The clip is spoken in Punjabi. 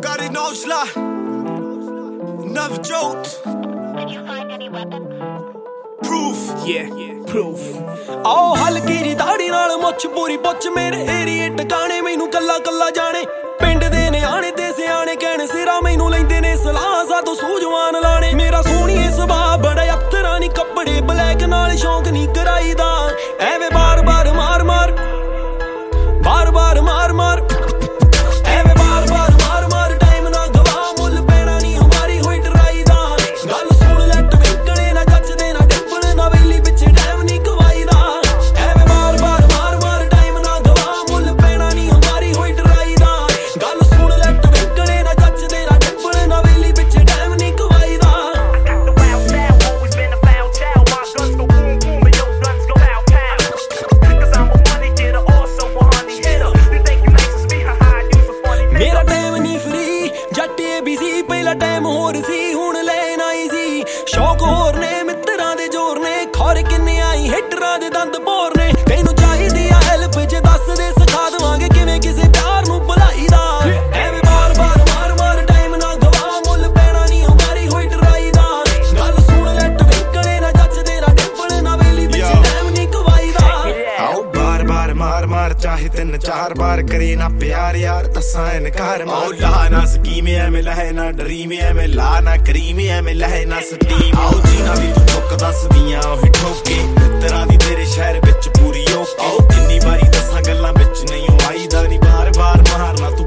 Gary Nosla, Navjot. Did you find any weapons? Proof, yeah, proof. ਆਓ ਹਲਕੀ ਜੀ ਦਾੜੀ ਨਾਲ ਮੁੱਛ ਪੂਰੀ ਪੁੱਛ ਮੇਰੇ ਏਰੀਏ ਟਿਕਾਣੇ ਮੈਨੂੰ ਕੱਲਾ ਕੱਲਾ ਜਾਣੇ ਪਿੰਡ ਦੇ ਨਿਆਣੇ ਤੇ ਸਿਆਣੇ ਕਹਿਣ ਸਿਰਾ ਮੈਨੂੰ ਲੈਂਦੇ ਨੇ ਸਲਾਹ ਸਾਤੋਂ ਸੂਝਵਾਨ ਲਾਣੇ ਮੇਰਾ ਸੋਹਣੀਏ ਸੁਭਾਅ ਬੜਾ ਅਫਤਰਾਂ ਨੀ ਕੱਪੜੇ ਬਲੈਕ ਨਾਲ ਸ਼ੌਂਕ ਨਹੀਂ ਕਰਾਈਦਾ ਐਵੇਂ ਬਾਰ-ਬਾਰ ਮਾਰ-ਮਾਰ ਬਾਰ-ਬਾਰ ਮਾਰ-ਮਾਰ ਐਵੇਂ ਬਾਰ-ਬਾਰ ਮਾਰ-ਮਾਰ ਟਾਈਮ ਨਾ ਗਵਾ ਮੁੱਲ ਪੈਣਾ ਨਹੀਂ ਹਮਾਰੀ ਹੋਈ ਡਰਾਈ ਦਾ ਗੱਲ ਸੁਣ ਲੈ ਟਵਿੰਕਲੇ ਨਾ ਜੱਜਦੇ ਨਾ ਡਿੰਪਲ ਨਾ ਵੇਲੀ ਪਿੱਛੇ ਟਾਈਮ ਨਹੀਂ ਗਵਾਈਦਾ ਐਵੇਂ ਬਾਰ-ਬਾਰ ਮਾਰ-ਮਾਰ ਟਾਈਮ ਨਾ ਗਵਾ ਮੁੱਲ ਪੈਣਾ ਨਹੀਂ ਹਮਾਰੀ ਹੋਈ ਡਰਾਈ ਦਾ ਗੱਲ ਸੁਣ ਲੈ ਟਵਿੰਕਲੇ ਨਾ ਜੱਜਦੇ ਨਾ ਡਿੰਪਲ ਨਾ ਵੇਲੀ ਪਿੱਛੇ ਟਾਈਮ ਨਹੀਂ ਗਵਾਈਦਾ ਮੇਰਾ ਟਾਈਮ ਨਹੀਂ ਫਰੀ ਜੱਟ ABC ਪਹਿਲਾ ਟਾਈਮ ਹੋਰ ਸੀ ਹੁਣ ਲੈਣ ਆਈ ਸੀ ਸ਼ੌਕ ਹੋਰ ਨੇ ਮਿੱਤਰਾਂ ਦੇ ਜ਼ੋਰ ਨੇ ਖੌਰ ਕਿੰਨੇ ਆਈ ਹਿੱਟਰਾਂ ਦੇ ਦੰਦ ਬੋਰ ਨੇ ਤੈਨੂੰ ਚਾਹੀਦੀ ਆ ਹੈਲਪ ਜੇ ਦੱਸ ਦੇ ਸਿਖਾ ਦੇਵਾਂਗੇ ਕਿਵੇਂ ਕਿਸੇ ਪਿਆਰ ਨੂੰ ਭੁਲਾਈ ਦਾ ਐਵੇਂ ਬਾਰ-ਬਾਰ ਮਾਰ-ਮਾਰ ਟਾਈਮ ਨਾ ਗਵਾ ਮੁੱਲ ਪੈਣਾ ਨਹੀਂ ਹਮਾਰੀ ਹੋਈ ਡਰਾਈ ਦਾ ਗੱਲ ਸੁਣ ਲੈ ਟਵਿੰਕਲੇ ਨਾ ਜੱਜਦੇ ਨਾ ਡਿੰਪਲ ਨਾ ਵੇਲੀ ਪਿੱਛੇ ਟਾਈਮ ਨਹੀਂ ਗਵਾਈ ਦਾ ਆਓ ਬਾਰ-ਬਾਰ ਮਾਰ-ਮਾਰ ਚਾਹੇ 3-4 ਬਾਰ ਕਰੇ ਨਾ ਪਿਆਰ ਯਾਰ ਦੱਸਾਂ ਇਨਕਾਰ ਮਾਰ ਲਾ ਨਾ ਸਕੀਮ ਐਵੇਂ ਲਹੇ ਨਾ ਡਰੀਮ ਐਵੇਂ ਲਾ ਨਾ ਕਰੀਮ ਐਵੇਂ ਲਹੇ ਨਾ ਸਟੀਮ ਆਓ ਜੀਨਾ ਵੀ ਤੂੰ ਠੋਕ ਦੱਸਦੀਆਂ ਉਹੀ ਠੋਕੇ ਮਿੱਤਰਾਂ ਦੀ ਤੇਰੇ ਸ਼ਹਿਰ ਵਿੱਚ ਪੂਰੀ ਓਕੇ ਆਓ ਕਿੰਨੀ ਵਾਰੀ ਦੱਸਾਂ ਗੱਲਾਂ ਵਿੱਚ ਨਹੀਂ ਆਈਦਾ ਨਹੀਂ ਬਾਰ-ਬਾਰ ਮਾਰਨਾ